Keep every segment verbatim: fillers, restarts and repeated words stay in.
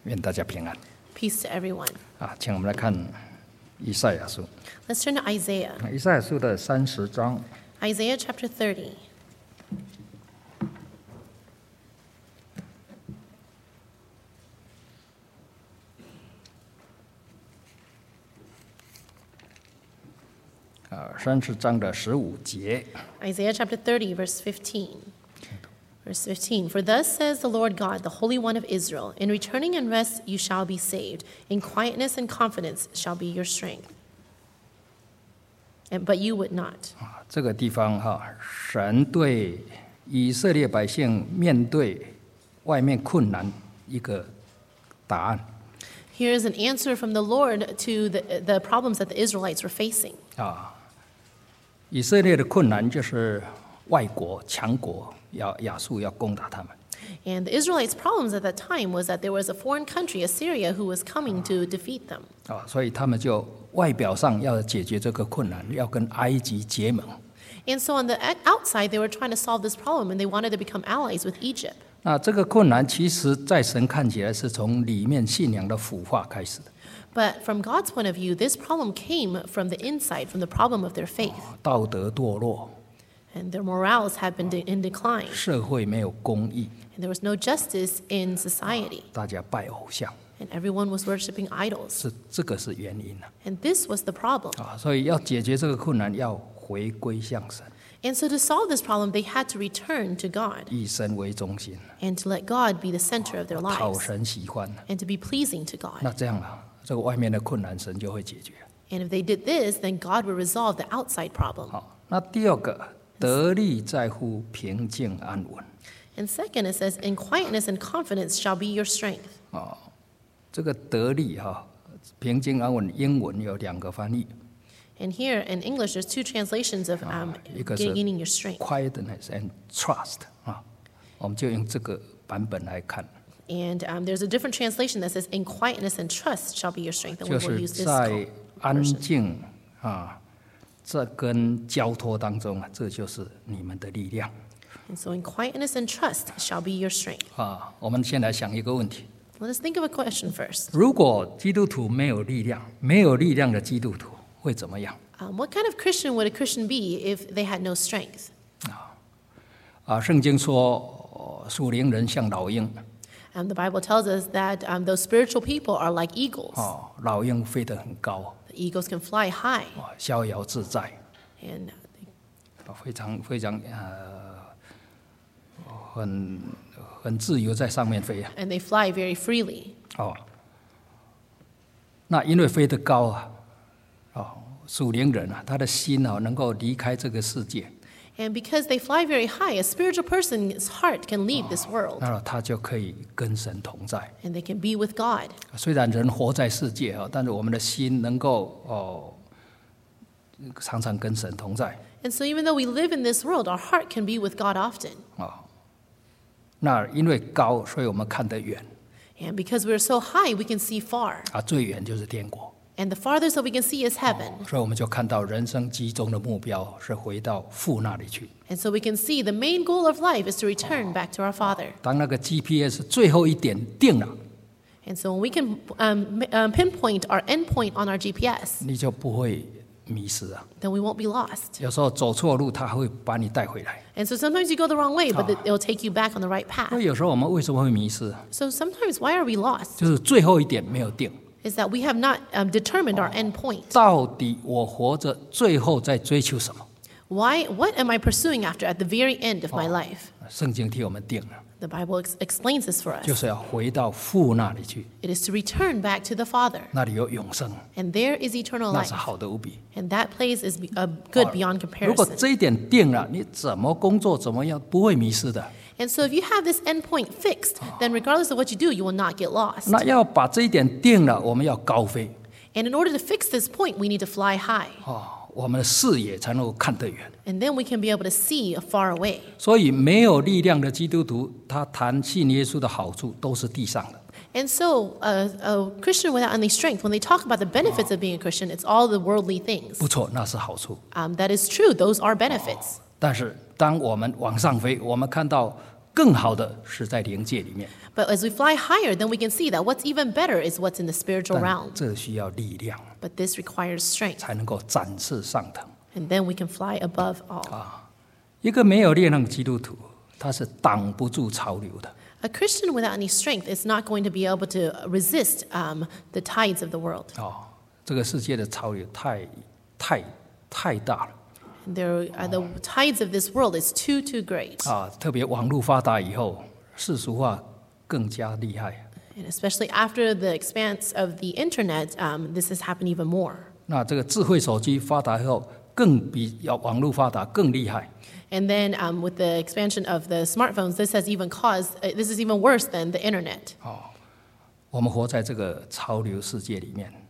愿大家平安。 Peace to everyone. 啊，请我们来看以赛亚书。 Let's turn to Isaiah. 以赛亚书的三十章， Isaiah chapter thirty. 啊，三十章的十五节。 Isaiah chapter thirty, verse fifteen. Verse fifteen, For thus says the Lord God, the Holy One of Israel, In returning and rest you shall be saved, in quietness and confidence shall be your strength. And, but you would not. 啊，这个地方哈，神对以色列百姓面对外面困难一个答案。 Here is an answer from the Lord to the, the problems that the Israelites were facing. 啊，以色列的困难就是外国强国要亚述要攻打他们。 And the Israelites' problems at that time was that there was a foreign country, Assyria, who was coming to defeat them. 啊，所以他们就外表上要解决这个困难，要跟埃及结盟。 And so on the outside, they were trying to solve this problem, and they wanted to become allies with Egypt. 那这个困难，其实在神看起来是从里面信仰的腐化开始的。 But from God's point of view, this problem came from the inside, from the problem of their faith. 道德堕落， And their morals had been de- in decline, 社会没有公义， and there was no justice in society, 大家拜偶像， and everyone was worshiping idols. 是这个是原因啊。 And this was the problem. 啊，所以要解决这个困难，要回归向神， And so to solve this problem, they had to return to God 以神为中心， and to let God be the center of their 讨 lives 神喜欢。 and to be pleasing to 那 God. 这样啊，这个外面的困难神就会解决。 And if they did this, then God would resolve the outside problem. 好，那第二个，得力在乎平静安稳。 And second, it says, In quietness and confidence shall be your strength. 哦，这个得力哈，平静安稳，英文有两个翻译 And here in English, there's two translations of um, 一个是 gaining your strength. ，quietness and trust 啊，我们就用这个版本来看， And um, there's a different translation that says, In quietness and trust shall be your strength. And 就 we will 是 use this 在 call- 安 version. 静啊，这跟交托当中啊，这就是你们的力量 And so in quietness and trust shall be your strength. 啊。我们先来想一个问题： Let us think of a question first. 如果基督徒没有力量，没有力量的基督徒会怎么样？ Um, what kind of Christian would a Christian be if they had no strength? 啊，圣经说，哦属灵人像老鹰， Um, the Bible tells us that um, those spiritual people are like eagles. 哦，老鹰飞得很高， The eagles can fly high, 哦，逍遥自在。 and 哦非常非常呃，很很自由在上面飞啊！ and they fly very freely. 哦，那因为飞得高啊，哦，属灵人啊，他的心啊能够离开这个世界， And because they fly very high, a spiritual person's heart can leave this world, 那他就可以跟神同在。 and they can be with God. 虽然人活在世界啊，但是我们的心能够哦，常常跟神同在 And so even though we live in this world, our heart can be with God often. 哦。那因为高，所以我们看得远 And because we're so high, we can see far. 啊，最远就是天国。 And the farthest that we can see is heaven. 所以我们就看到人生集中的目标是回到父那里去。 And so we can see the main goal of life is to return back to our Father. 当那个 G P S 最后一点定了， And so when we can um, um, pinpoint our endpoint on our G P S, 你就不会迷失啊。 then we won't be lost. 有时候走错路，他会把你带回来。 And so sometimes you go the wrong way, but it will take you back on the right 所 path. 以有时候我们为什么会迷失？ So sometimes why are we lost? 就是最后一点没有定。 Is that we have not um, determined our endpoint. 到底我活着最后在追求什么？ Why? What am I pursuing after at the very end of my life? 圣经替我们定了， The Bible ex- explains this for 就 us. 是要回到父那里去， It is to return back to the Father, 那里有永生， and there is eternal 那 life. 是好的无比。 And that place is be- uh, good beyond 如果 comparison. 这一点定了，你怎么工作怎么样不会迷失的。 And so if you have this endpoint fixed, then regardless of what you do, you will not get lost. 那要把这一点定了，我们要高飞 And in order to fix this point, we need to fly high. 哦，我们的视野才能够看得远。 And then we can be able to see far away. 所以没有力量的基督徒，他谈信耶稣的好处都是地上的。 And so uh, a Christian without any strength, when they talk about the benefits of being a Christian, it's all the worldly things. 不错，那是好处。 Um, that is true. Those are benefits. 但是当我们往上飞，我们看到更好的是在灵界里面。 But as we fly higher, then we can see that what's even better is what's in the spiritual 但 realm. 这需要力量， But this requires strength. 才能够展翅上腾。 And then we can fly above all. 一个没有力量的基督徒，他是挡不住潮流的。 A Christian without any strength is not going to be able to resist um, the tides of the world. 哦，这个世界的潮流太、太、太大了 And there are the tides of this world is too, too great. 啊！特别网络发达以后，世俗化更加厉害。 And especially after the expanse of the internet, um, this has happened even more. 那这个智慧手机发达以后，更比要网络发达更厉害。 And then um, with the expansion of the smartphones, this has even caused, uh, this is even worse than the internet. 我们活在这个潮流世界里面，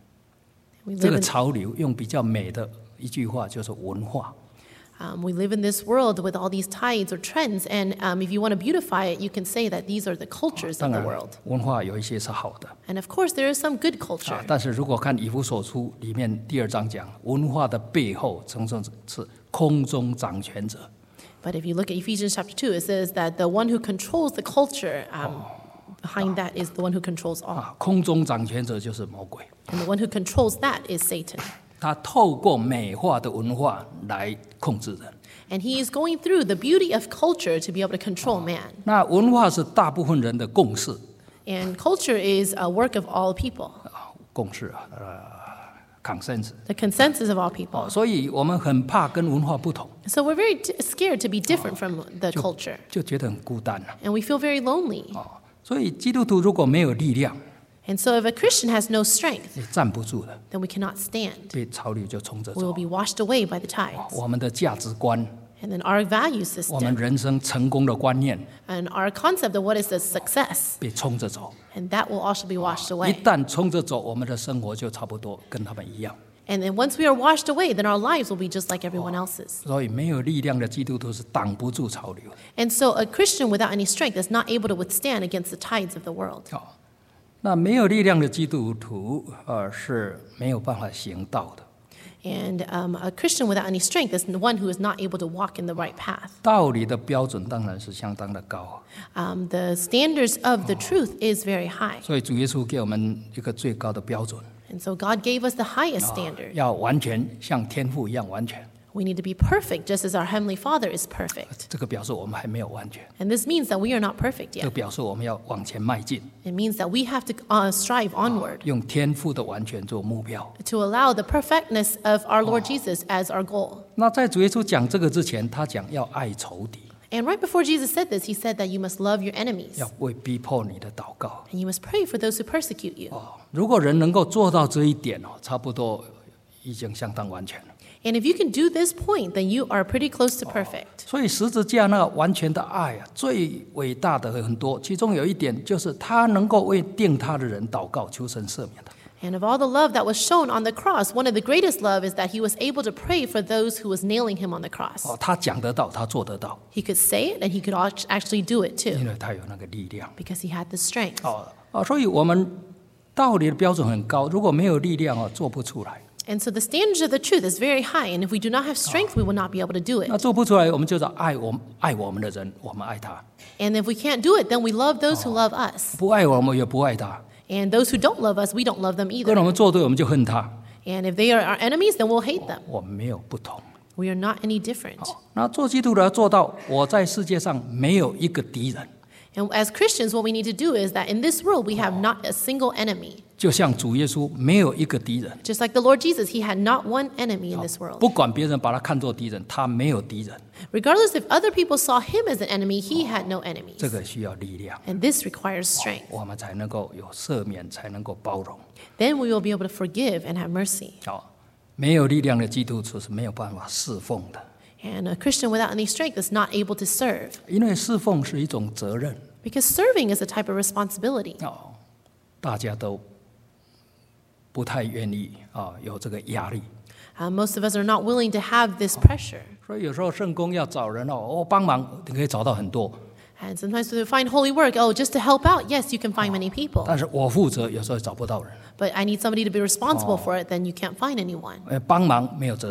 We 这 live 个 in, 潮流用比较美的一句话就是文化。 um, we live in this world with all these tides or trends, and um, if you want to beautify it, you can say that these are the cultures 当 of the 然 world. ， 文化有一些是好的 And of course, there is some good 啊 culture. 但是如果看以弗所书里面第二章讲，文化的背后常常是空中掌权者。 But if you look at Ephesians chapter two, it says that the one who controls the culture, um, behind that is the one who controls all. 啊，空中掌权者就是魔鬼， And the one who controls that is Satan. 他透过美化的文化来控制人。 And he is going through the beauty of culture to be able to control man. 那文化是大部分人的共识 And culture is a work of all people, 啊，共识啊，呃，consensus。 the consensus of all people. 所以我们很怕跟文化不同， So we're very t- scared to be different from the culture. 就觉得很孤单了 And we feel very lonely. 哦。所以基督徒如果没有力量， And so if a Christian has no strength, 也站不住的， then we cannot stand. 被潮流就冲着 We will 走。 be washed away by the tides. 我们的价值观， And then our value 我们 system 人生成功的观念 and our concept of what is the success, 被冲着走。 and that will also be washed 一 away. 旦冲着走，我们的生活就差不多跟他们一样。 And then once we are washed away, then our lives will be just like everyone else's. 所以没有力量的基督徒是挡不住潮流的。 And so a Christian without any strength is not able to withstand against the tides of the world. 哦，那没有力量的基督徒，呃，是没有办法行道的。 And um, a Christian without any strength is the one who is not able to walk in the right path. 道理的标准当然是相当的高， Um, the standards of the truth is very high. 所以主耶稣给我们一个最高的标准， And so God gave us the highest 啊 standard. 要完全像天父一样完全。 We need to be perfect just as our Heavenly Father is perfect. 这个表示我们还没有完全， And this means that we are not perfect 这个 yet. 表示我们要往前迈进， It means that we have to uh, strive onward 用天父的完全做目标。 to allow the perfectness of our Lord Jesus as our goal. 那在主耶稣讲这个之前，他讲要爱仇敌， And right before Jesus said this, he said that you must love your enemies 要为逼迫你的祷告。 and you must pray for those who persecute you. 哦，如果人能够做到这一点哦，差不多已经相当完全了。 And if you can do this point, then you are pretty close to perfect. 所以十字架那个完全的爱啊，最伟大的很多，其中有一点就是他能够为定他的人祷告，求神赦免他。 And of all the love that was shown on the cross, one of the greatest love is that he was able to pray for those who was nailing him on the cross. 哦，他讲得到，他做得到， He could say it and he could act- actually do it 因 too 为他有那个力量。 because he had the strength. 哦哦，所以我们道理的标准很高，如果没有力量哦，做不出来。 And so the standards of the truth is very high, and if we do not have strength, we will not be able to do 那 it. 做不出来，我们就是爱我们爱我们的人，我们爱他； And if we can't do it, then we love those who love us. 不爱我们也不爱他。 And those who don't love us, we don't love them 跟我 either. 们作对，我们就恨他。 And if they are our enemies, then we'll hate them. 我们没有不同。 We are not any different. 那做基督徒要做到，我在世界上没有一个敌人， And as Christians, what we need to do is that in this world, we have not a single enemy. 就像主耶稣没有一个敌人。 Just like the Lord Jesus, he had not one enemy in this world. 不管别人把他看作敌人，他没有敌人。 Regardless if other people saw him as an enemy, he had no enemies. 这个需要力量， And this requires strength. 我们才能够有赦免，才能够包容。 Then we will be able to forgive and have mercy. 好，没有力量的基督徒是没有办法侍奉的， And a Christian without any strength is not able to serve. 因为侍奉是一种责任。 Because serving is a type of responsibility. 哦，大家都不太愿意啊，有这个压力。 Uh, most of us are not willing to have this pressure. 所以有时候圣工要找人哦，哦帮忙，你可以找到很多。 And sometimes to find holy work, oh, just to help out, yes, you can find many people. 但是我负责，有时候找不到人。 But I need somebody to be responsible for it, then you can't find anyone. 呃，帮忙没有责任，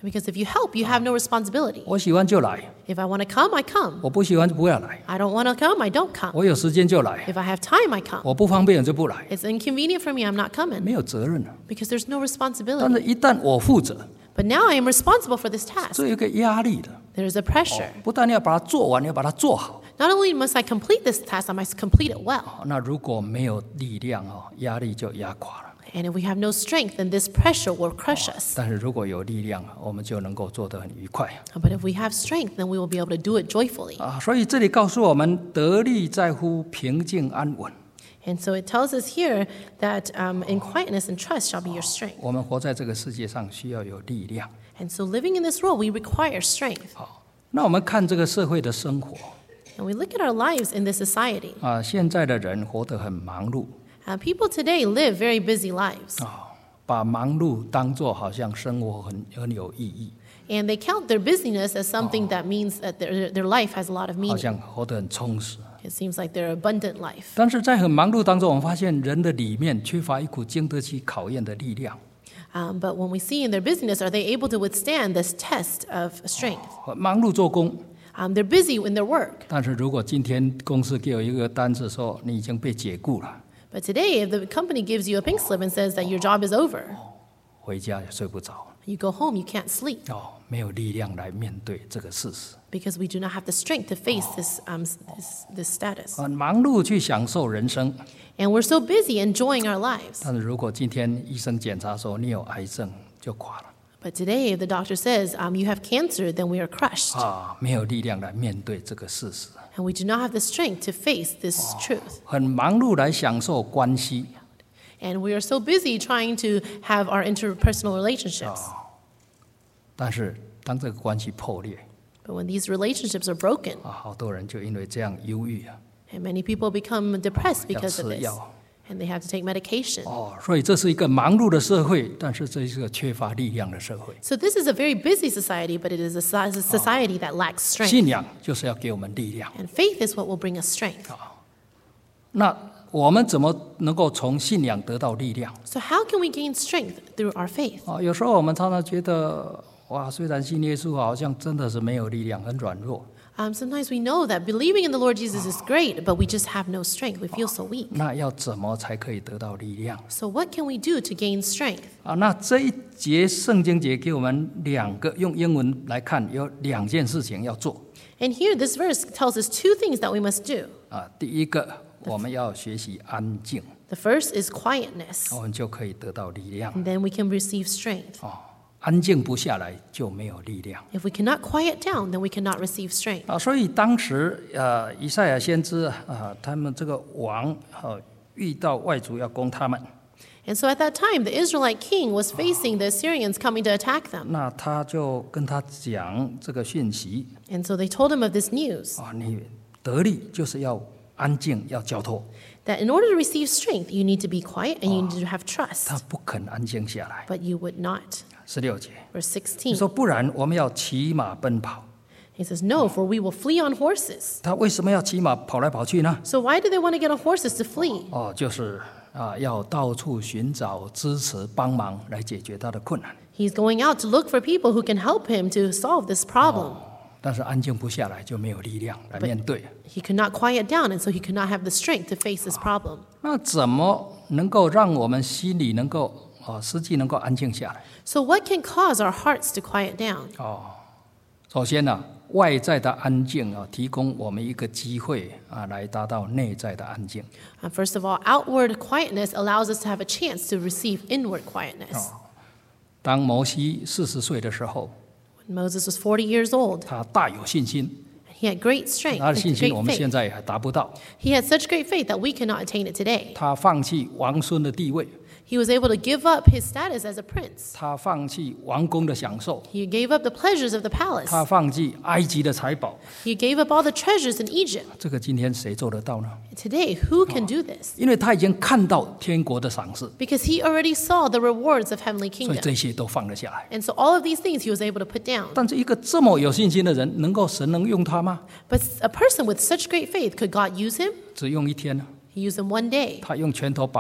Because if you help, you have no responsibility. 我喜欢就来， If I want to come, I come. 我不喜欢就不要来。 I don't want to come, I don't come. 我有时间就来， If I have time, I come. 我不方便就不来， It's inconvenient for me, I'm not 没 coming. 有责任了。 Because there's no 但 responsibility. 是，一旦我负责， But now I am responsible for this task. 这有一个压力的。 There's a pressure. 不但要把它做完，要把它做好。 Not only must I complete this task, I must complete it well. 那如果没有力量哦，压力就压垮了。 And if we have no strength, then this pressure will crush us. 但是如果有力量，我们就能够做得很愉快 But if we have strength, then we will be able to do it joyfully. 啊。所以这里告诉我们，得力在乎平静安稳。 And so it tells us here that um, in quietness and trust shall be your strength. 我们活在这个世界上，需要有力量。 And so living in this world, we require strength. 好，那我们看这个社会的生活 And we look at our lives in this society. 啊，现在的人活得很忙碌 Uh, people today live very busy lives. 啊，把忙碌当作好像生活很很有意义， And they count their busyness as something that means that their, their life has a lot of 好 meaning. 像活得很充实。 It seems like their abundant life. 但是在很忙碌当中，我们发现人的里面缺乏一股经得起考验的力量。 Um, but when we see in their busyness, are they able to withstand this test of strength? 很忙碌做工， Um, they're busy in their work. 但是如果今天公司给我一个单子说你已经被解雇了， But today, if the company gives you a pink slip and says that your job is over, 回家也睡不着 you go home, you can't sleep 哦，没有力量来面对这个事实。 because we do not have the strength to face this, um, this, this status. 很忙碌去享受人生， And we're so busy enjoying our lives. 但是如果今天医生检查说你有癌症，就垮了 But today, if the doctor says um, you have cancer, then we are crushed. 啊，没有力量来面对这个事实。 And we do not have the strength to face this truth. 很忙碌来享受关系， And we are so busy trying to have our interpersonal relationships. 但是当这个关系破裂 But when these relationships are broken, 啊，好多人就因为这样忧郁啊， and many people become depressed 要 because of 吃 this, 药 and they have to take medication. 哦，所以这是一个忙碌的社会，但是这是个缺乏力量的社会。 So this is a very busy society, but it is a soci- a society that lacks strength. 信仰就是要给我们力量。 And faith is what will bring us strength. 那我们怎么能够从信仰得到力量 So how can we gain strength through our faith? 啊？有时候我们常常觉得，哇，虽然信耶稣，好像真的是没有力量，很软弱。 Um, sometimes we know that believing in the Lord Jesus is great, but we just have no strength. We feel so weak. 那要怎么才可以得到力量 So what can we do to gain strength? 啊？那这一节圣经节给我们两个，用英文来看，有两件事情要做 And here, this verse tells us two things that we must do. 啊。第一个，我们要学习安静， The first is quietness, 我们就可以得到力量 and then we can receive strength. 哦。安静不下来就没有力量 If we cannot quiet down, then we cannot receive strength. 啊。所以当时呃，以赛亚先知啊，他们这个王呃遇到外族要攻他们， And so at that time, the Israelite king was facing the Assyrians coming to attack them. 那他就跟他讲这个讯息 And so they told him of this news 啊，你得力就是要安静，要交托。 that in order to receive strength, you need to be quiet and you need to have 他 trust. 不肯安静下来。 But you would not. 十六节， Verse 你 sixteen. 说不然我们要骑马奔跑。 He says, No, for we will flee on horses. 他为什么要骑马跑来跑去呢？ So why do they want to get on horses to flee? 哦，就是啊，要到处寻找支持、帮忙来解决他的困难。 He's going out to look for people who can help him to solve this problem. 但是安静不下来，就没有力量来面对。 He could not quiet down, and so he could not have the strength to face this problem. 那怎么能够让我们心里能够啊，实际能够安静下来？ So what can cause our hearts to quiet down? 哦，首先呢、外在的安静啊，提供我们一个机会啊，来达到内在的安静。 Uh, first of all, outward quietness allows us to have a chance to receive inward quietness. 当摩西四十岁的时候， When Moses was forty years old, 他大有信心， he had great strength 他的 and 信心我 great 们现 faith. 在还达不到。 He had such great faith that we cannot attain it today. 他放弃王孙的地位， He was able to give up his status as a prince. 他放弃王宫的享受， He gave up the pleasures of the 他 palace. 放弃埃及的财宝。 He gave up all the treasures in Egypt. 这个今天谁做得到呢？ Today, who can do this? 因为他已经看到天国的赏赐， Because he already saw the rewards of heavenly 所以 kingdom. 这些都放了下来。 And so all of these things he was able to put down. 但是一个这么有信心的人，能够神能用他吗？ But a person with such great faith, could God use him? 只用一天呢？ He used him one day. 他用拳头把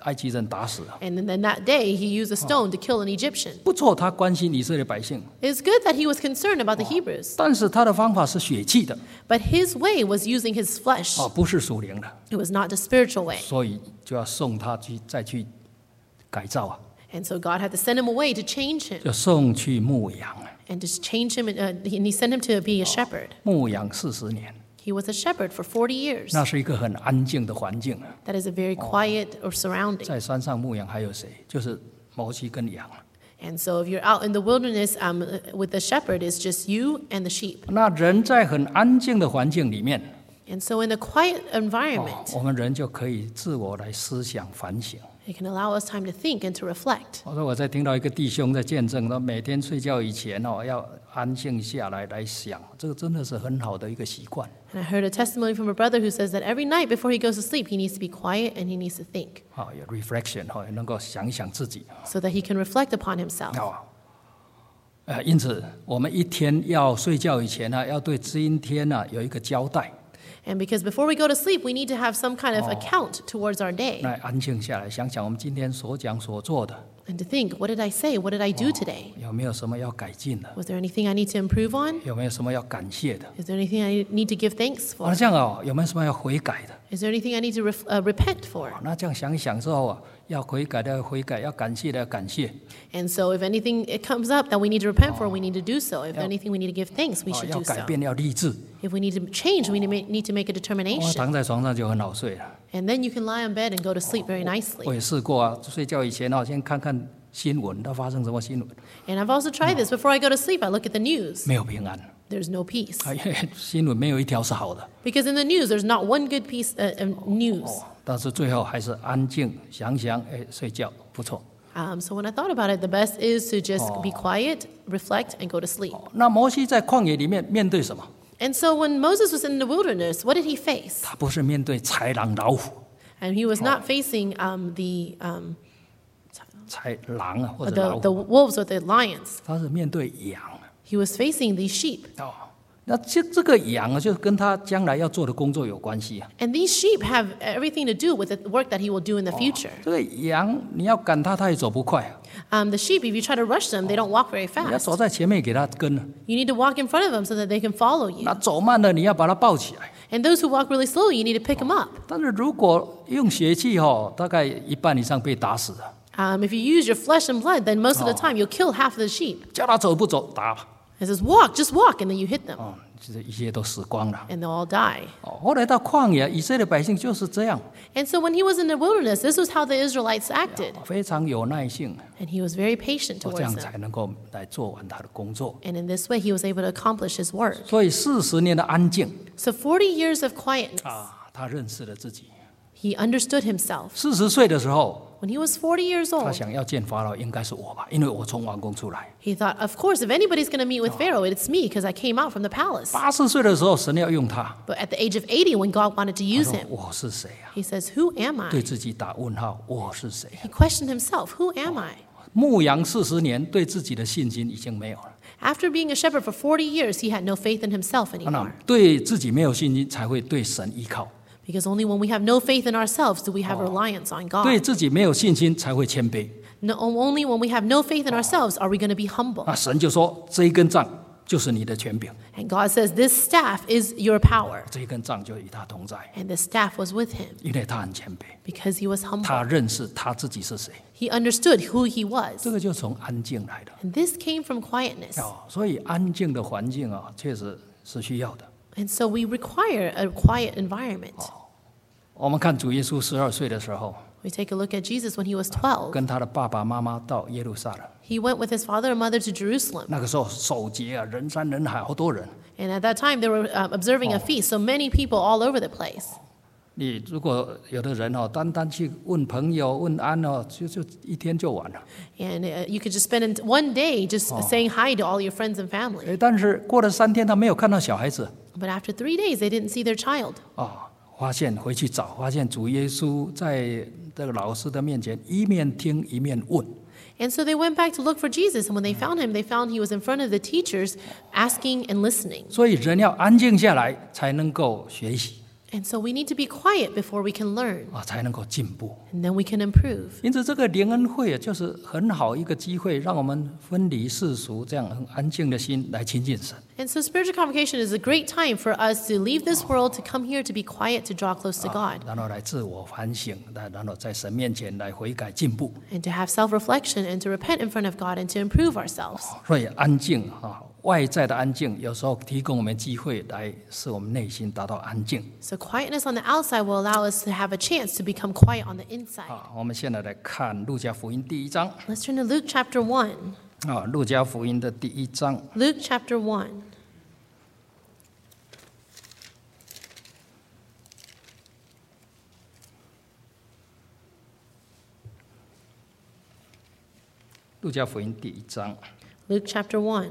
埃及人打死了。 And then that day, he used a stone to kill an Egyptian. 不错，他关心以色列百姓， It's good that he was concerned about the Hebrews, 但是他的方法是血气的， but his way was using his flesh. 哦，不是属灵的， It was not the spiritual way. 所以就要送他去再去改造啊， And so God had to send him away to change him 就送去牧羊啊， and to change him, and, uh, and he sent him to be a shepherd. 牧羊四十年， He was a shepherd for forty years. 那是一个很安静的环境啊。 That is a very quiet or surrounding. 在山上牧羊还有谁？就是摩西跟羊啊。 And so if you're out in the wilderness um, with the shepherd, it's just you and the sheep. 那人在很安静的环境里面， And so in a quiet 哦 environment, 我们人就可以自我来思想反省。 it can allow us time to think and to reflect. 我说我在听到一个弟兄在见证，他每天睡觉以前哦，要安静下来来想，这个真的是很好的一个习惯。 And I heard a testimony from a brother who says that every night before he goes to sleep, he needs to be quiet and he needs to think 啊，有 reflection 哈，能够想一想自己。 so that he can reflect upon himself. 哦，呃，因此我们一天要睡觉以前呢，要对今天呢有一个交代， And because before we go to sleep, we need to have some kind of account towards our day 来安静下来，想想我们今天所讲所做的， and to think, what did I say? What did I do today? 有没有什么要改进的？ Was there anything I need to improve on? 有没有什么要感谢的？ Is there anything I need to give thanks 啊， for? 这样哦，有没有什么要悔改的？ Is there anything I need to ref- uh, repent for? 那这样想一想之后啊，要悔改的要悔改，要感谢的要感谢， And so if anything it comes up that we need to repent for, we need to do so. If anything we need to give thanks, we 啊， should 要 do 改 so. 变，要立志。 If we need to change, we need to make, need to make a 我 determination. 躺在床上就很好睡了。 And then you can lie on bed and go to sleep very 我 nicely. 也试过啊，睡觉以前哦，先看看新闻，它发生什么新闻， And I've also tried this. Before I go to sleep, I look at the news. 没有平安， There's no peace. 啊，因为新闻没有一条是好的。 Because in the news, there's not one good piece uh, of news. 但是最后还是安静想想，哎，睡觉不错。 Um, so when I thought about it, the best is to just be quiet, reflect, and go to sleep. 那摩西在旷野里面面对什么？ And so when Moses was in the wilderness, what did he face? 他不是面对豺狼老虎， And he was not facing um, the, um, 豺狼啊或者老 the, the 虎， wolves or the lions. 他是面对羊 He was facing these sheep. 哦。那这这个羊啊，就跟他将来要做的工作有关系啊。 And these sheep have everything to do with the work that he will do in the future. 这个羊你要赶它，它也走不快啊。 Um, the sheep, if you try to rush them, they don't walk very 你要 fast. 走在前面给它跟， You need to walk in front of them so that they can follow you. 那走慢了你要把它抱起来。 And those who walk really slowly, you need to pick them up. 但是如果用血气哦，大概一半以上被打死了。 Um, if you use your flesh and blood, then most of the time you'll kill half of the sheep. 叫它走不走打吧， It says, walk, just walk, and then you hit them, 哦，这一切都死光了。 and they'll all die. 哦，后来到旷野，以色列百姓就是这样， And so when he was in the wilderness, this was how the Israelites acted. 非常有耐性， And he was very patient 哦，这样 towards them. 才能够来做完他的工作。 And in this way, he was able to accomplish his work. 所以四十年的安静 So forty years of quietness, 啊，他认识了自己。 he understood himself. 四十岁的时候， When he was forty years 他 old, 想要见法老，应该是我吧，因为我从王宫出来。 he thought, of course, if anybody's going to meet with Pharaoh, it's me because I came out from the palace. 八十岁的时候，神要用他， But at the age of eighty, when God wanted to 他 use 说 him, 我是谁啊？ he says, who am 对 I? 自己打问号，我是谁啊？ He questioned himself, who am I? 牧羊四十年，对自己的信心已经没有了。 After being a shepherd for forty years, he had no faith in himself 那 anymore. 对自己没有信心，才会对神依靠； Because only when we have no faith in ourselves do we have reliance on 对 God. 自己没有信心，才会谦卑。 No, only when we have no faith in ourselves are we going to be humble. 那神就说：“这一根杖就是你的权柄， And God says, this staff is your power. 这一根杖就与他同在， And the staff was with him 因为他很谦卑， because he was 他 humble. 认识他自己是谁。 He understood who he was. 这个就从安静来的 And this came from quietness. 哦。所以安静的环境啊，确实是需要的。 And so we require a quiet environment. 我们看主耶稣十二岁的时候， We take a look at Jesus when he was twelve. 跟他的爸爸妈妈到耶路撒冷， He went with his father and mother to Jerusalem. 那个时候守节啊，人山人海，好多人。 And at that time, they were uh, observing a feast, so many people all over the place. 你如果有的人哦，单单去问朋友问安哦，就就一天就完了。 And uh, you could just spend one day just saying hi to all your friends and family. 哎，但是过了三天，他没有看到小孩子 But after three days, they didn't see their child. 哦，发现回去找，发现主耶稣在这个老师的面前一面听一面问。 And so they went back to look for Jesus. And when they found him, they found he was in front of the teachers asking and listening. 所以人要安静下来，才能够学习。 And so we need to be quiet before we can learn, 啊，才能够进步。 and then we can improve. 因此，这个灵恩会啊，就是很好一个机会，让我们分离世俗，这样很安静的心来亲近神。 And so spiritual convocation is a great time for us to leave this world, to come here, to be quiet, to draw close to God, 然后来自我反省，来然后在神面前来悔改进步。 and to have self-reflection and to repent in front of God and to improve ourselves. 所以安静啊，外在的安静，有时候提供我们机会来使我们内心达到安静。 So quietness on the outside will allow us to have a chance to become quiet on the inside. 啊，我们现在来看路加福音第一章 Let's turn to Luke chapter one. 啊，路加福音的第一章。 Luke chapter one. 路加福音第一章 Luke chapter one,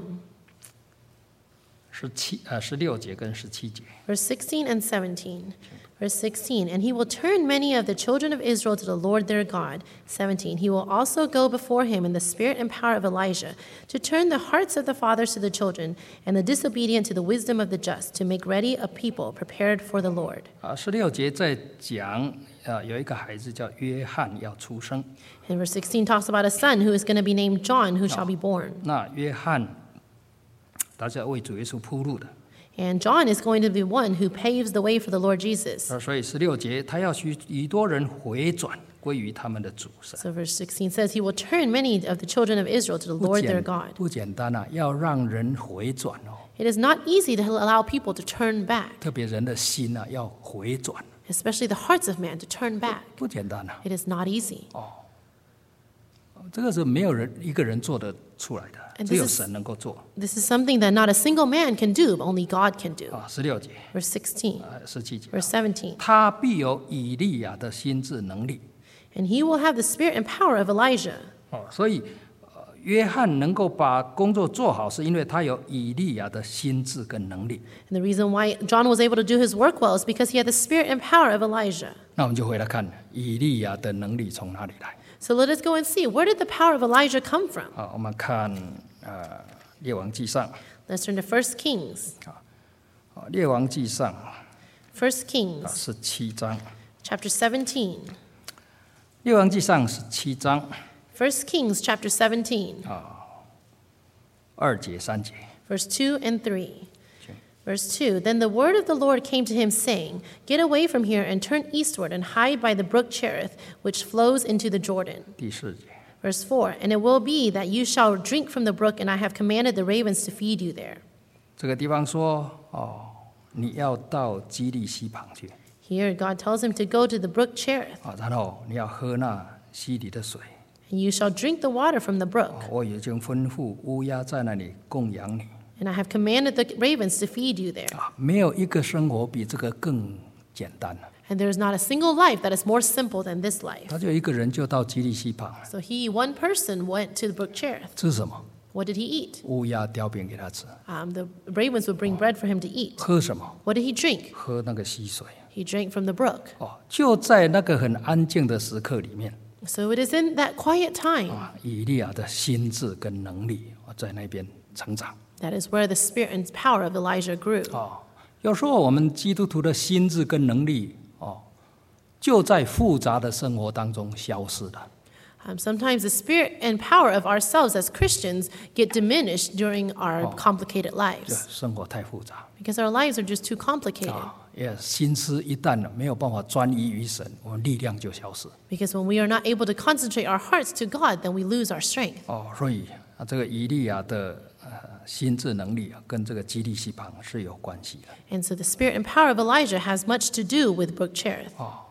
十七呃十六节跟十七节。 verse sixteen and seventeen. Verse sixteen, and he will turn many of the children of Israel to the Lord their God. seventeen, he will also go before him in the spirit and power of Elijah, to turn the hearts of the fathers to the children, and the disobedient to the wisdom of the just, to make ready a people prepared for the Lord. 啊，十六节在讲呃有一个孩子叫约翰要出生， And verse sixteen talks about a son who is going to be named John, who shall be born. 那约翰他是要为主耶稣铺路的。 And John is going to be one who paves the way for the Lord Jesus. 啊，所以十六节他要许许多人回转归于他们的主神。 So verse sixteen says, he will turn many of the children of Israel to the 不 Lord their 简 God. 不简单啊，要让人回转哦， It is not easy to allow people to turn back, 特别人的心啊要回转， especially the hearts of man to turn back. 不简单啊， It is not easy. 这个是没有人一个人做得出来的， And 只有 this is- 神能够做 This is something that not a single man can do, but only God can do. 啊。十六节、 Verse sixteen, 呃十七节， verse seventeen. 他必有以利亚的心智能力 And he will have the spirit and power of Elijah. 哦，所以。呃约翰能够把工作做好，是因为他有以利亚的心智跟能力。 And the reason why John was able to do his work well is because he had the spirit and power of Elijah. 那我们就回来看以利亚的能力从哪里来。 So let us go and see, where did the power of Elijah come from? 好，我们看呃列王记上， Let's turn to First Kings. 啊列王记上 First 啊 Kings, 十七章， chapter seventeen. 列王记上十七章 First Kings, chapter seventeen, 二节三节。 verse two and three. Verse two, then the word of the Lord came to him, saying, Get away from here and turn eastward and hide by the brook Cherith, which flows into the Jordan. 第四节， Verse four, and it will be that you shall drink from the brook, and I have commanded the ravens to feed you there. 这个地方说哦，你要到基利溪旁去 Here, God tells him to go to the brook Cherith, 啊，然后你要喝那溪里的水。 and you shall drink the water from the brook. 我已经吩咐乌鸦在那里供养你 And I have commanded the ravens to feed you there. 啊，没有一个生活比这个更简单了。 And there is not a single life that is more simple than this life. 他就一个人就到基利溪旁， So he, one person, went to the brook Cherith. 吃什么？ What did he eat? 乌鸦叼饼给他吃。 Um, the ravens would bring bread for him to eat. 喝什么？ What did he drink? 喝那个溪水。 He drank from the brook. 哦，就在那个很安静的时刻里面， So it is in that quiet time 啊，以利亚的心智跟能力啊，在那边成长。 that is where the spirit and power of Elijah grew. 哦，有时候我们基督徒的心智跟能力，哦，就在复杂的生活当中消失了。 Um, sometimes the spirit and power of ourselves as Christians get diminished during our complicated 这 lives 生活太复杂 because our lives are just too complicated. 啊，也心思一旦没有办法专一于神，我们力量就消失。 Because when we are not able to concentrate our hearts to God, then we lose our strength. 哦，所以啊，这个以利亚的呃心智能力啊，跟这个基利溪旁是有关系的。 And so the spirit and power of Elijah has much to do with Brook Cherith.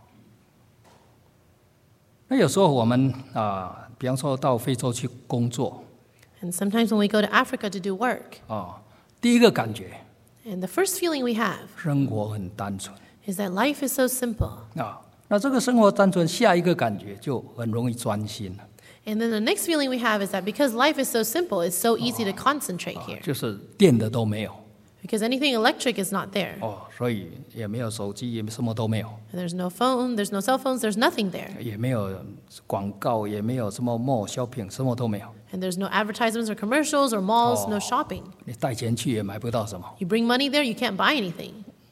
那有时候我们啊，比方说到非洲去工作 And sometimes when we go to Africa to do work, 啊，第一个感觉 and the first feeling we have 生活很单纯 is that life is so simple. 啊。那这个生活单纯，下一个感觉就很容易专心了， And then the next feeling we have is that because life is so simple, it's so easy to concentrate here. 就是电的都没有 Because anything electric is not there. 哦，所以也没有手机，也什么都没有， And there's no phone, there's no cell phones, there's nothing there. 也没有广告，也没有什么 mall shopping，什么都没有。 And there's no advertisements or commercials or malls, no shopping. 你带钱去也买不到什么 You bring money there, you can't buy anything. 哦。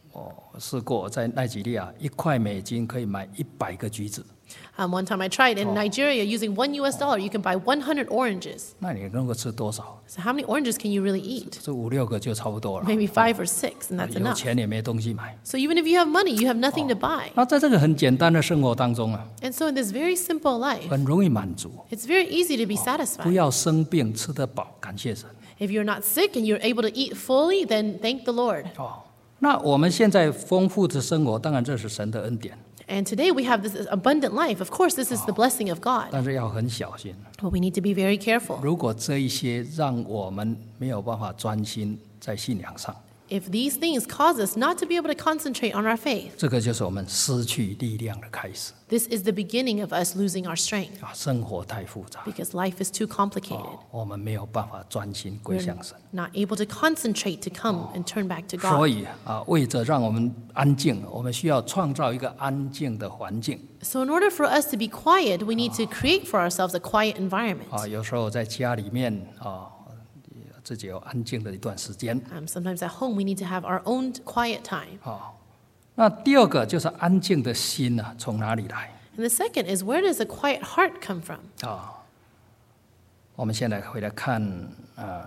我试过在奈及利亚，一块美金可以买一百个橘子。 Um, one time I tried in Nigeria, using one U S dollar, you can buy one hundred oranges. 那你能够吃多少？ So how many oranges can you really eat? 这五六个就差不多了。 Maybe five or six, and that's 有 enough. 钱也没东西买。 So even if you have money, you have nothing to buy. 那在这个很简单的生活当中啊， And so in this very simple life, 很容易满足。 it's very easy to be 不 satisfied. 要生病，吃得饱，感谢神。 If you're not sick and you're able to eat fully, then thank the Lord. 哦，那我们现在丰富的生活，当然这是神的恩典， And today we have this abundant life. Of course, this is the blessing of God. 但是要很小心。 But we need to be very careful. 如果这一些让我们没有办法专心在信仰上， If these things cause us not to be able to concentrate on our faith, 这个就是我们失去力量的开始 this is the beginning of us losing our strength 啊！生活太复杂， because life is too complicated. 哦，我们没有办法专心归 We're 向神。 not able to concentrate to come and turn back to 所 God. 以啊，为着让我们安静，我们需要创造一个安静的环境 So in order for us to be quiet, we need to create for ourselves a quiet environment. 啊。有时候在家里面啊，自己有安静的一段时间 Um, sometimes at home, we need to have our own quiet time. 啊。那第二个就是安静的心呢、啊，从哪里来 And the second is, where does a quiet heart come from? 啊？我们现在回来看呃，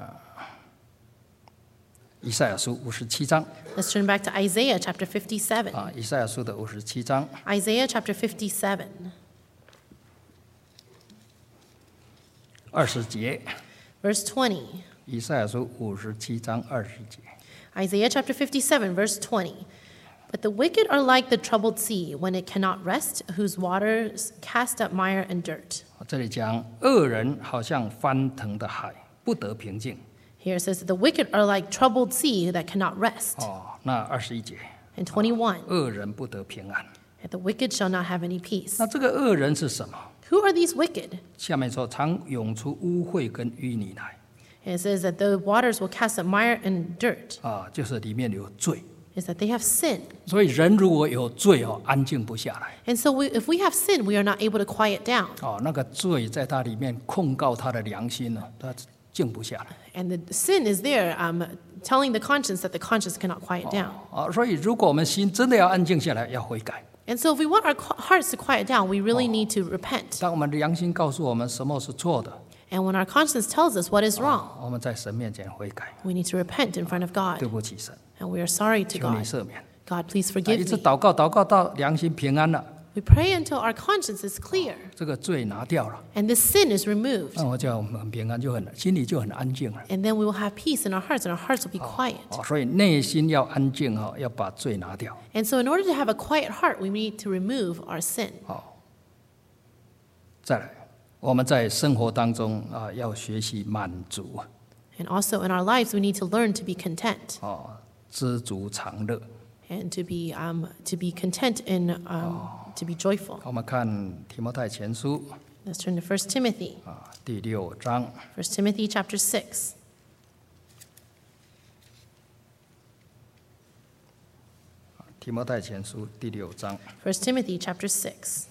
以赛亚书五十七章 Let's turn back to Isaiah chapter fifty-seven. 啊，以赛亚书的五十七章 Isaiah chapter fifty-seven, 二十节， verse twenty. 以赛亚书五十七章二十节。 Isaiah chapter fifty-seven, verse twenty. But the wicked are like the troubled sea when it cannot rest, whose waters cast up mire and dirt. 这里讲恶人好像翻腾的海，不得平静。 Here it says that the wicked are like troubled sea that cannot rest. 哦，那二十一节， And twenty-one, 恶人不得平安。 and the wicked shall not have any peace. 那这个恶人是什么？ Who are these wicked? 下面说，常涌出污秽跟淤泥来 And it says that the waters will cast up mire and dirt, 啊，就是里面有罪。 is that they have sin. 所以人如果有罪哦，安静不下来 And so we, if we have sin, we are not able to quiet down. 哦，那个罪在他里面控告他的良心呢，他静不下来 And the sin is there, um, telling the conscience that the conscience cannot quiet down. 啊。所以如果我们心真的要安静下来，要悔改。 And so if we want our qu- hearts to quiet down, we really need to repent. 当我们的良心告诉我们什么是错的， And when our conscience tells us what is wrong, 我们在神面前悔改， we need to repent in front of 对 God. 不起神， And we are sorry to 求你 God. 赦免。 God, please 一 forgive 直 me. 祷告，祷告到良心平安了， We pray until our conscience is clear 这个罪拿掉了， and this sin is removed. 那我叫我们很平安，就很心里就很安静了。 And then we will have peace in our hearts and our hearts will be quiet. 哦，所以内心要安静哈，要把罪拿掉。 And so in order to have a quiet heart, we need to remove our sin. 再来，我们在生活当中啊，要学习满足 And also in our lives, we need to learn to be content 哦，知足常乐。 and to be, um, to be content and um, to be joyful. 我们看提摩太前书 Let's turn to First Timothy. 啊第六章 First Timothy chapter six. 提摩太前书第六章 First Timothy chapter six,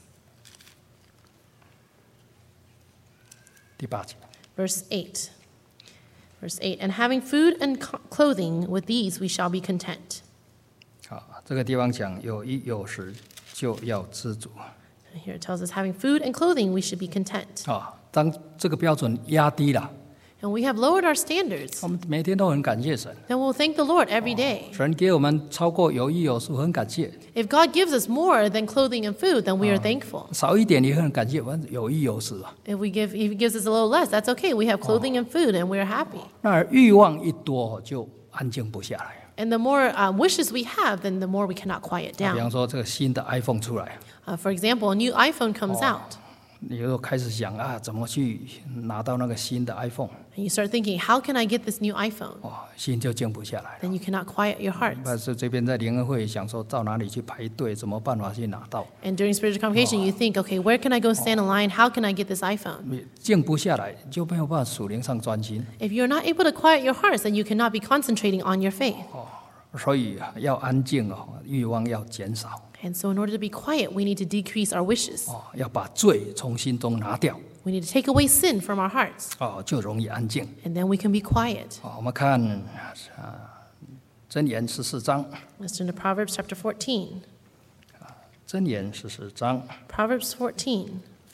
第八节。 verse eight. Verse eight, and having food and co- clothing, with these we shall be content. 啊，这个地方讲有衣有食就要知足 Here it tells us, having food and clothing, we should be content. 啊。当这个标准压低了， And we have lowered our standards. 我们每天都很感谢神， Then we'll thank the Lord every day. 神给我们超过有衣有食，很感谢； If God gives us more than clothing and food, then we are thankful. 少一点也很感谢，我们有衣有食啊。 If we give, if He gives us a little less, that's okay. We have clothing and food, and we're happy. 那欲望一多就安静不下来。 And the more uh, wishes we have, then the more we cannot quiet 比 down. 方说这个新的 iPhone 出来， Uh, for example, a new iPhone comes out, 你就开始想啊，怎么去拿到那个新的 iPhone？ and you start thinking, how can I get this new iPhone? 哦，心就静不下来了。 Then you cannot quiet your heart. 但是这边在联合会想说到哪里去排队，怎么办法去拿到？ And during spiritual convocation, you think, okay, where can I go stand in line? How can I get this iPhone? 你静不下来，就没有办法属灵上专心。 If you're not able to quiet your hearts, then you cannot be concentrating on your faith. 所以要安静哦，欲望要减少 And so in order to be quiet, we need to decrease our wishes. 哦，要把罪从心中拿掉 We need to take away sin from our hearts, 哦，就容易安静 and then we can be quiet. 哦。我们看啊， 箴言十四章， Let's turn to Proverbs chapter fourteen. 箴言十四章 Proverbs fourteen,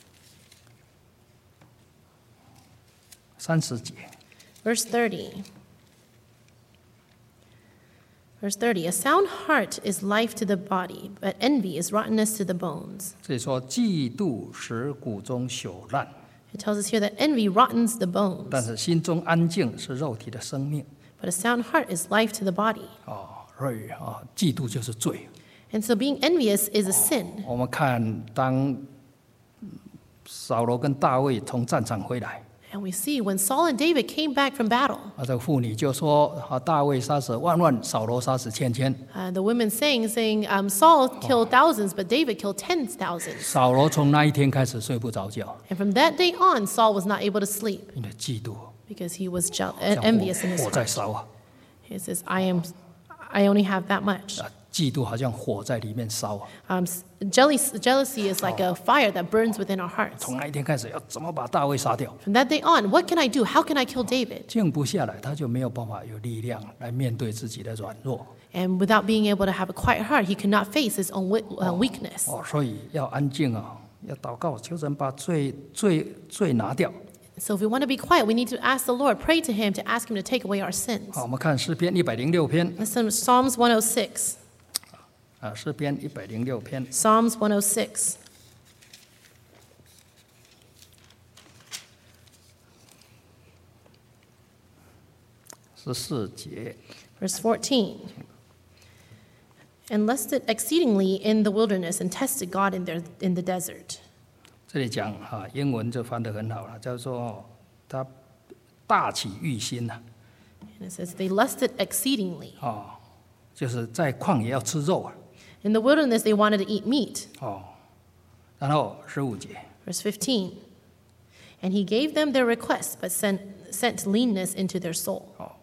三十节。 verse thirty. Verse thirty, a sound heart is life to the body, but envy is rottenness to the bones. 这里说，嫉妒使骨中朽烂， It tells us here that envy rottens the 但 bones, 是心中安静是肉体的生命。 but a sound heart is life to the body. 哦，所以啊，嫉妒就是罪。 And so being envious is a sin. 我们看，当扫罗跟大卫从战场回来， And we see when Saul and David came back from battle, 啊，这个妇女就说：“啊，大卫杀死万万，扫罗杀死千千。 uh, the women saying, saying um, Saul killed thousands, but David killed tens thousands. 扫罗从那一天开始睡不着觉， And from that day on, Saul was not able to sleep 因为嫉妒， because he was jeal- 像 envious in his 火火在 heart. 烧啊！ He says, I am, I only have that much. 啊，嫉妒好像火在里面烧啊！ Um, s- jealous, jealousy is like a fire that burns within our hearts. 从那一天开始，要怎么把大卫杀掉？ From that day on, what can I do? How can I kill David? 静不下来，他就没有办法有力量来面对自己的软弱 And without being able to have a quiet heart, he could not face his own wi- uh, weakness. 哦，所以要安静啊，要祷告，求神把罪罪罪拿掉。 So if we want to be quiet, we need to ask the Lord, pray to him to ask him to take away our sins. 好，我们看诗篇一百零六篇 Listen to Psalms one oh six. 啊，诗篇一百零六篇 Psalms one oh six. 十四节。 Verse fourteen. And lusted exceedingly in the wilderness and tested God in, their, in the desert. 这里讲哈、英文就翻得很好了，叫做他大起欲心呐、 And it says, they lusted exceedingly. 哦，就是在旷野要吃肉啊， In the wilderness, they wanted to eat meat. 哦，然后十五节， Verse fifteen. And he gave them their requests, but sent, sent leanness into their soul.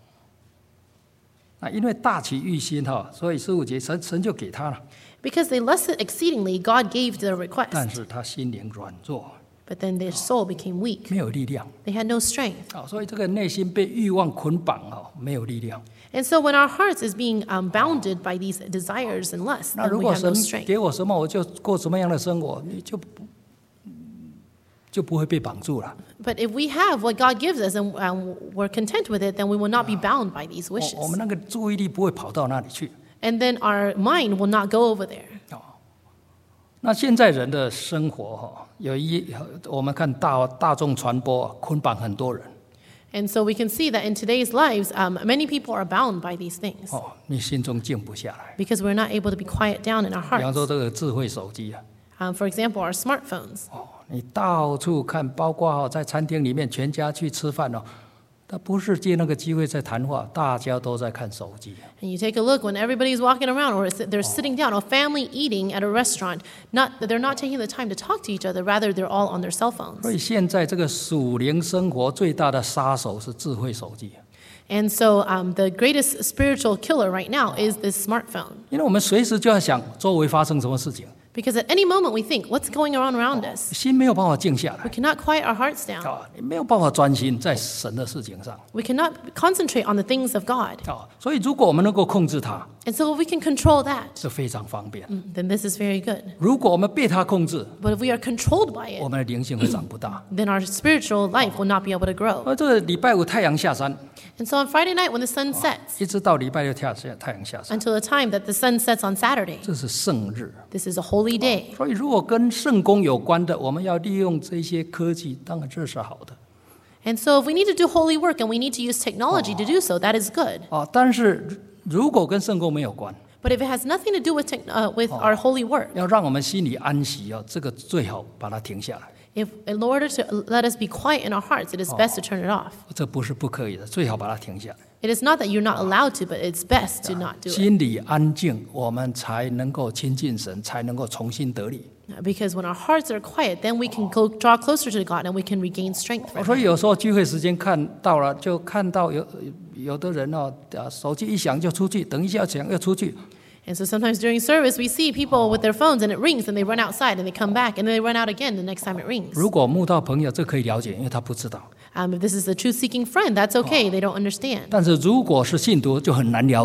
那因为大起欲心哈、所以十五节神神就给他了， Because they lusted exceedingly, God gave their 但 request. 是他心灵软弱， But then their soul became weak. 没有力量 They had no strength. 啊、所以这个内心被欲望捆绑啊、没有力量。 And so when our hearts is being um, bounded by these desires and lusts, 那 then 如 we 果 have no 神 strength. 给我什么，我就过什么样的生活，你就不就不会被绑住了。 But if we have what God gives us and um, we're content with it, then we will not be bound by these 我 wishes. 我们那个注意力不会跑到那里去。 And then our mind will not go over there. 那现在人的生活哈，有一我们看大大众传播捆绑很多人 And so we can see that in today's lives, um, many people are bound by these things 哦，你心中静不下来。 because we're not able to be quiet down in our 比方 hearts. 说这个智慧手机啊， Um, for example, our smartphones. 哦，你到处看，包括哦在餐厅里面全家去吃饭哦，他不是借那个机会在谈话，大家都在看手机。 And you take a look when everybody's walking around or sit- they're sitting down, a family eating at a restaurant, not, they're not taking the time to talk to each other, rather they're all on their cell 所 phones. 以现在这个属灵生活最大的杀手是智慧手机， And so um, the greatest spiritual killer right now is this smartphone. 因为我们随时就要想周围发生什么事情， Because at any moment we think, what's going on around us? 心没有办法静下 We 来 cannot quiet our hearts down. 啊，你没有办法专心在神的事情上 We cannot concentrate on the things of God. 啊。所以如果我们能够控制它， And so if we can control that, 是非常方便。 then this is very good. 如果我们被它控制， But if we are controlled by 我 it, 们的灵性会长不大。 then our spiritual life will not be able to grow. 而这个礼拜五太阳下山， And so on Friday night when the sun sets, 一直到礼拜六太阳太阳下山， until the time that the sun sets on Saturday, 这是圣日。 this is a holy day. 所以如果跟圣工有关的，我们要利用这些科技，当然这是好的 And so if we need to do holy work and we need to use technology to do so, that is good. 啊。但是如果跟圣工没有关， But if it has nothing to do with, tech, uh, with our holy work, 要让我们心里安息哦，这个最好把它停下来。 if in order to let us be quiet in our hearts, it is best to turn it off. 这不是不可以的，最好把它停下来。 It is not that you're not allowed to, but it's best to not do it. 心里安静，我们才能够亲近神，才能够重新得力。 Because when our hearts are quiet, then we can go draw closer to God and we can regain strength from 所以 Him. 有时候聚会时间看到了，就看到有有的人哦，啊，手机一响就出去，等一下响又出去。 And so sometimes during service, we see people with their phones and it rings and they run outside and they come back and then they run out again the next time it rings. 如果慕道朋友，这可以了解，因为他不知道。 Um, if this is a truth-seeking friend, that's okay. They don't understand. 但是如果是信徒，就很难了解。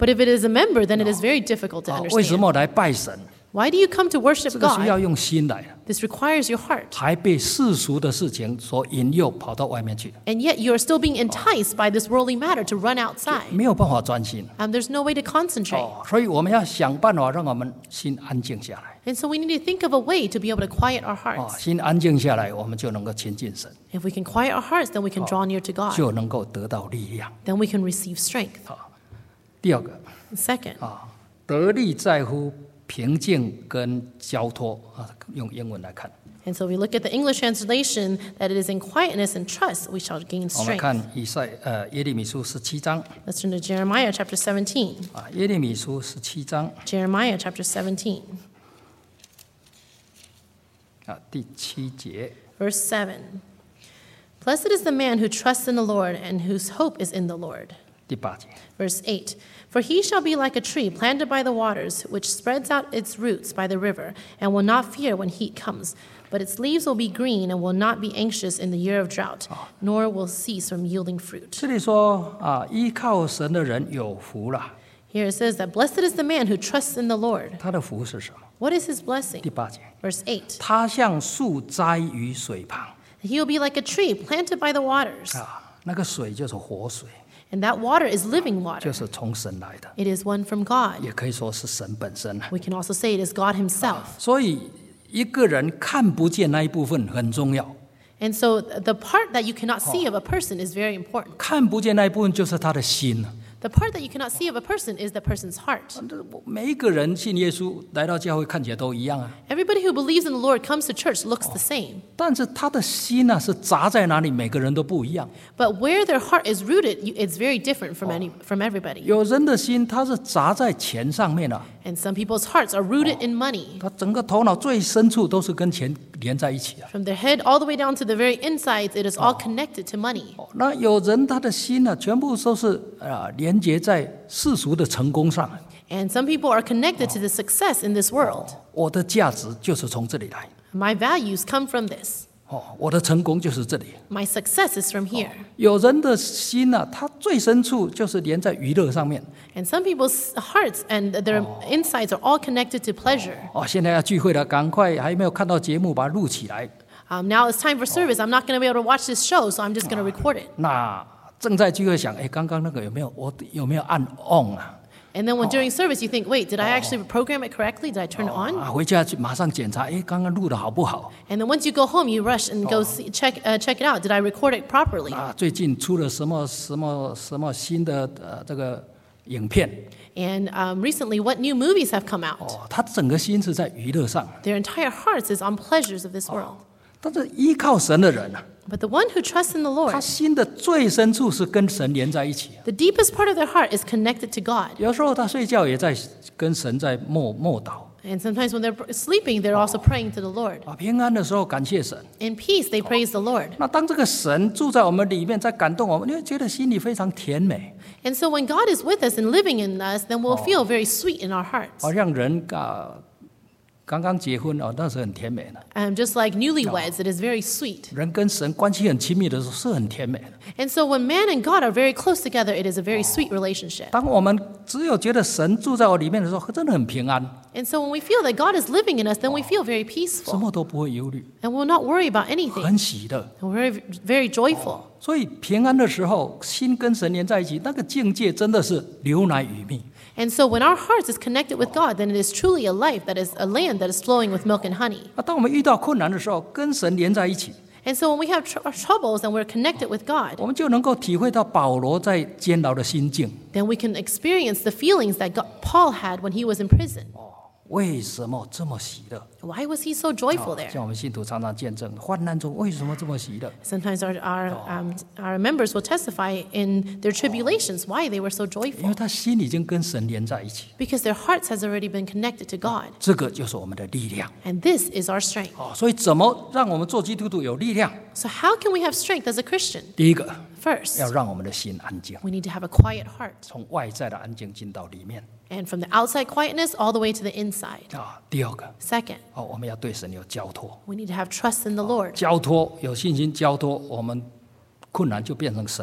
But if it is a member, then it is very difficult to 啊，为什 understand. 么来拜神？ Why do you come to worship 这个需要 God? 用心来， This requires your heart. 还被世俗的事情所引诱，跑到外面去， And yet you are still being enticed by this worldly matter to run outside. 没有办法专心。 Um, there's no way to concentrate. 哦，所以我们要想办法让我们心安静下来。 And so we need to think of a way to be able to quiet our 哦， hearts. 心安静下来，我们就能够亲近神， If we can quiet our hearts, then we can draw near to God. 就能够得到力量。 Then we can receive strength. 第二个 Second, 啊，得力在乎平静跟交托啊，用英文来看， and so we look at the English translation that it is in quietness and trust we shall gain 我们 strength. 看以赛呃耶利米书十七章 Let's turn to Jeremiah chapter seventeen. 啊，耶利米书十七章 Jeremiah chapter seventeen, 啊第七节。 verse seven. Blessed is the man who trusts in the Lord and whose hope is in the Lord. 第八节， Verse eight. For he shall be like a tree planted by the waters, which spreads out its roots by the river, and will not fear when heat comes. But its leaves will be green and will not be anxious in the year of drought, nor will cease from yielding fruit. 这里说啊，依靠神的人有福了。 Here it says that blessed is the man who trusts in the Lord. 他的福是什么？ What is his 第 blessing? 八节， Verse eight. 他像树栽于水旁 He will be like a tree planted by the waters, 啊，那个水就是活水， and that water is living 就 water. 是从神来的， It is one from God. 也可以说是神本身。 We can also say it is God himself. 所以一个人看不见那一部分很重要， And so the part that you cannot see of a person is very important. 看不见那一部分就是他的心。 The part that you cannot see of a person is the person's heart. 每一个人信耶稣来到教会看起来都一样啊， Everybody who believes in the Lord comes to church looks the same. 但是他的心呢、是砸在哪里，每个人都不一样。 But where their heart is rooted, you- it's very different from any from everybody. 有人的心他是砸在钱上面啊， And some people's hearts are rooted in money. 他整个头脑最深处都是跟钱连在一起啊。 From their head all the way down to the very insides, it is all connected to money. 那有人他的心呢、全部都是啊连接在世俗的成功上。 And some people are connected to the success in this world. 我的价值就是从这里来， My values come from this. 哦，我的成功就是这里。 My success is from here. 有人的心呢、他最深处就是连在娱乐上面。 And some people's hearts and their insides are all connected to pleasure. 哦，现在要聚会了，赶快还没有看到节目，把它录起来。 Um, now it's time for service. I'm not going to be able to watch this show, so I'm just going to record it. 那正在聚会想，哎，刚刚那个有没有我有没有按 on 啊？ And then when during service you think, wait, did I actually program it correctly? Did I turn it on? 啊，回家去马上检查，哎，刚刚录的好不好？ And then once you go home, you rush and go see, check uh, check it out. Did I record it properly? 啊，最近出了什么什么什么新的呃这个影片？ And um, recently, what new movies have come out? 哦，他整个心是在娱乐上， Their entire hearts is on pleasures of this world. 但是依靠神的人啊， But the one who trusts in the 他 Lord, 心的最深处是跟神连在一起。 the deepest part of their heart is connected to God. 有时候他睡觉也在跟神在默默祷 And sometimes when they're sleeping, they're also praying to the Lord. 啊，平安的时候感谢神。 In peace, they praise the Lord. 那当这个神住在我们里面，在感动我们，你会觉得心里非常甜美， And so when God is with us and living in us, then we'll feel very sweet in our hearts. 好像人啊刚刚结婚哦，那是很甜美的。 Um, just like newlyweds, it is very sweet. 人跟神关系很亲密的时候是很甜美的。 And so when man and God are very close together, it is a very sweet relationship. 当我们只有觉得神住在我里面的时候，真的很平安， And so when we feel that God is living in us, then we feel very 什 peaceful. 么都不会忧虑， And we'll not worry about anything. 很喜乐。 And we're very, very joyful. 所以平安的时候，心跟神连在一起，那个境界真的是流奶与蜜。 And so when our hearts is connected with God, then it is truly a life that is a land that is flowing with milk and honey. 那当我们遇到困难的时候，跟神连在一起， And so when we have tr- troubles and we're connected with God, 我们就能够体会到保罗在监牢的心境。 then we can experience the feelings that God, Paul had when he was in prison. 为什么这么喜乐？ Why was he so joyful there? 像我们信徒常常见证，患难中为什么这么喜乐？ Sometimes our, our, um, our members will testify in their tribulations why they were so 因为 joyful. 他心已经跟神连在一起， Because their hearts has already been connected to God. 这个就是我们的力量。 And this is our strength. 哦，所以怎么让我们做基督徒有力量？ So how can we have strength as a Christian? 第一个， First, 要让我们的心安静， we need to have a quiet heart. 从外在的安静进到里面。 And from the outside quietness all the way to the inside. 啊，第二个， Second, 哦，我们要对神有交托， we need to have trust in the Lord. 交托有信心交托，我们困难就变成神的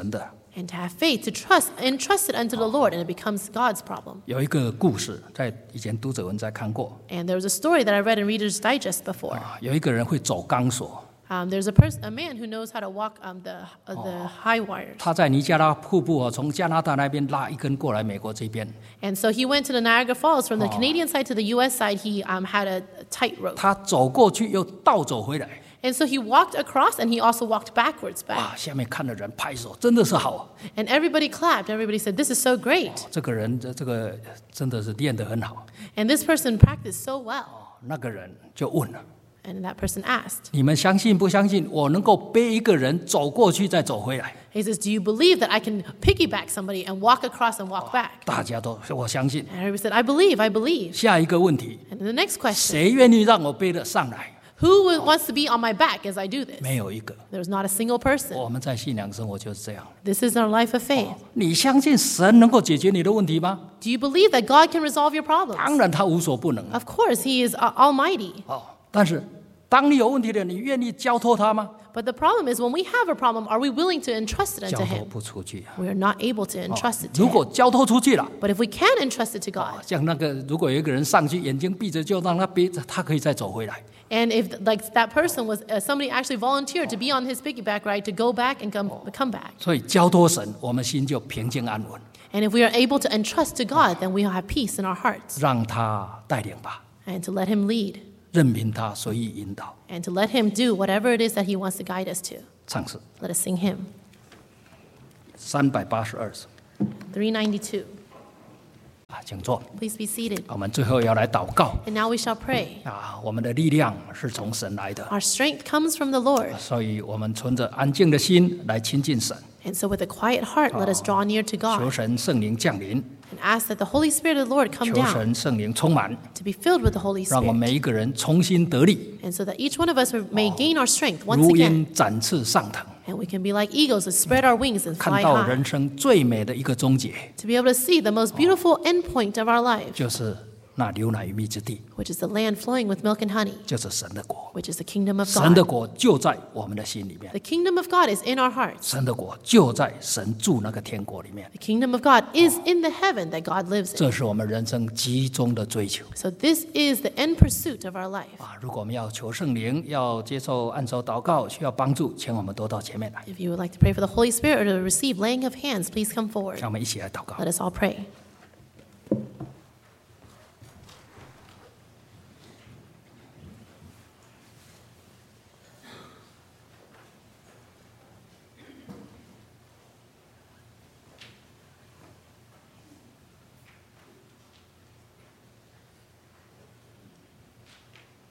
And to have faith, to trust, entrust it unto the Lord, and it becomes God's problem. 有一个故事，在以前读者文摘看过 And there was a story that I read in Reader's Digest before. 啊，有一个人会走钢索， Um, there's a person, a man who knows how to walk um, the uh, the high wires. 他在尼加拉瀑布哦，从加拿大那边拉一根过来美国这边， And so he went to the Niagara Falls from the Canadian side to the U S side. He um, had a tightrope. 他走过去又倒走回来， And so he walked across, and he also walked backwards 哇！ back. 下面看的人拍手，真的是好啊！ And everybody clapped. Everybody said, "This is so great." 这个人这这个真的是练得很好。 And this person practiced so well. 那个人就问了。 And that person asked, 你们相信不相信我能够背一个人走过去再走回来？ he says, "Do you believe that I can piggyback somebody and walk across and walk back?" 大家都说我相信。 And everybody said, "I believe, I believe." 下一个问题， And the next question, 谁愿意让我背得上来？ who would- wants to be on my back as I do this? 没有一个。 There's not a single person. 我们在信仰生活就是这样。 This is our life of faith. 你相信神能够解决你的问题吗？ Do you believe that God can resolve your 当 problems? 然，他无所不能啊。 Of course, He is uh, almighty. 哦，但是当你有问题了，你愿意交托他吗？ But the problem is when we have a problem, are we willing to entrust it 交 unto 托 Him? 不出去啊。 We are not able to entrust it to 如 Him. 果交托出去了， But if we can entrust it to God, 像那个如果有一个人上去，眼睛闭着就让他背着，他可以再走回来。 and if like that person was uh, somebody actually volunteered to be on his piggyback ride to go back and come come back. 所以交托神，我们心就平静安稳， And if we are able to entrust to God, then we will have peace in our hearts. 让他带领吧， And to let Him lead. 任凭他随意引导。 And to let Him do whatever it is that He wants to guide us to. 唱诗 Let us sing Him. 三百八十二首 three ninety-two. 啊，请坐。 Please be seated. 我们最后要来祷告 And now we shall pray. 啊，我们的力量是从神来的， Our strength comes from the Lord. 所以我们存着安静的心来亲近神， And so with a quiet heart, let us draw near to 求 God 神圣灵降临， and ask that the Holy Spirit of the Lord come 求 down 神圣灵充满， to be filled with the Holy 让我们 Spirit. 每一个人重新得力， And so that each one of us may gain our strength once 如 again. 鹰展翅上腾， And we can be like eagles that spread our wings and 看 fly 到 high. 人生最美的一个终结， To be able to see the most beautiful end point of our life, 就是那流奶与蜜之地， which is the land flowing with milk and honey, 就是神的国。 which is the kingdom of 神的 God. 国就在我们的心里面， The kingdom of God is in our hearts. 神的国就在神住那个天国里面， The kingdom of God is in the heaven that God lives in. 这是我们人生集中的追求 So this is the end pursuit of our life. 啊！如果我们要求圣灵，要接受按手祷告，需要帮助，请我们都到前面来， If you would like to pray for the Holy Spirit or to receive laying of hands, please come forward. 让我们一起来祷告。 Let us all pray.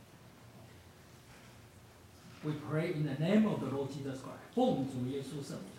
We pray in the name of the Lord Jesus Christ. 奉主耶稣圣名。